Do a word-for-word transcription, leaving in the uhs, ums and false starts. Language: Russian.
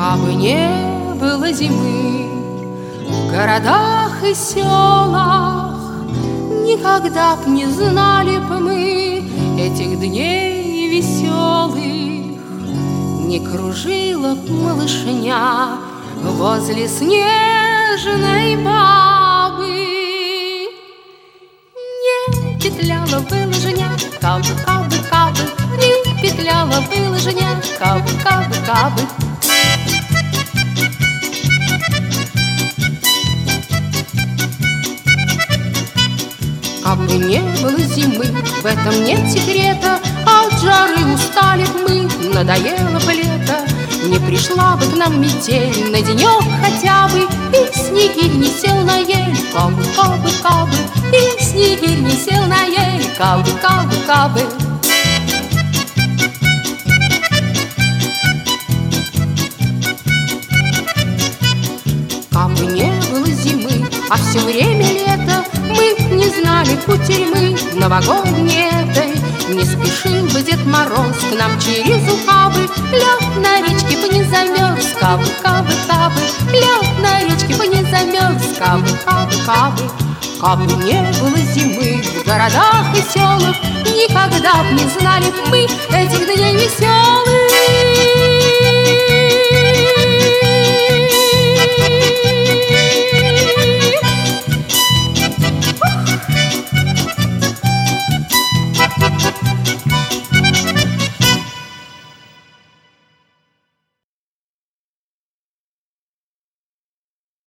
Кабы не было зимы в городах и селах, никогда б не знали б мы этих дней веселых. Не кружила б малышня возле снежной бабы, не петляла бы лыжня, кабы, кабы, кабы, не петляла бы лыжня, кабы, кабы, кабы. Кабы не было зимы, в этом нет секрета, от жары устали б мы, надоело бы лето. Не пришла бы к нам метель на денек хотя бы, и снегирь не сел на ель, кабы, кабы, кабы, и снегирь не сел на ель, кабы, кабы, кабы. Кабы не было зимы, а все время лето, мы не знали кутерьмы новогодней этой. Не спешил бы Дед Мороз к нам через ухабы, лед на речке бы не замерз, кабы, кабы, кабы, лед на речке бы не замерз, кабы, кабы, кабы. Кабы не было зимы в городах и селах, никогда б не знали б мы этих дней веселых.